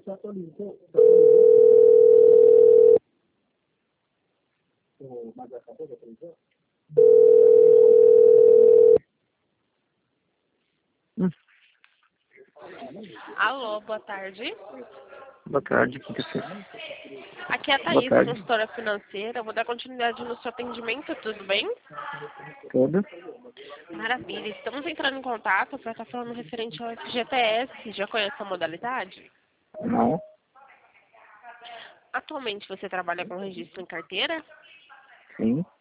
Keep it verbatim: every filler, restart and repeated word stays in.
você atualizou. Mas acabou de atualizar? Hum, Alô, boa tarde. boa tarde, que que você... Aqui é a Boa Thaís, tarde, consultora financeira. Eu vou dar continuidade no seu atendimento, tudo bem? tudo? Maravilha. Estamos entrando em contato para estar falando referente ao F G T S. Já conhece a modalidade? Não, Atualmente você trabalha com registro em carteira? sim,